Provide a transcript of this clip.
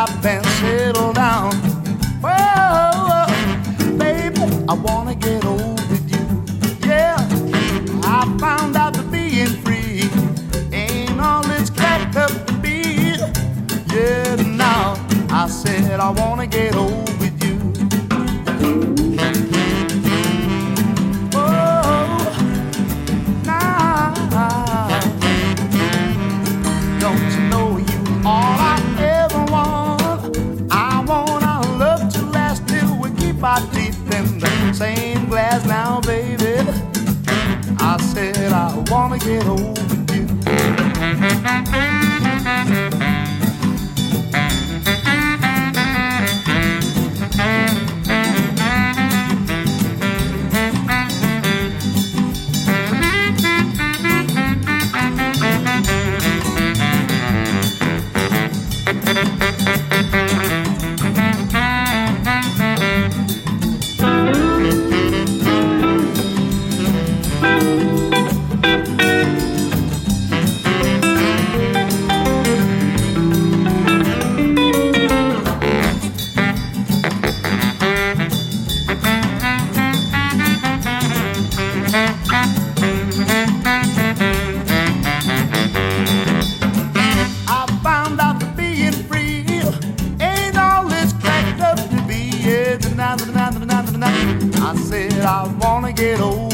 stop and settle down. Whoa, baby, I wanna get old with you. Yeah, I found out that being free ain't all it's cracked up to be. Yeah, now I said I wanna get old with you. Oh, now don't you know you all I ever want? I want our love to last till we keep our teeth in the same glass now, baby. I said I wanna get old with you. I said I wanna get old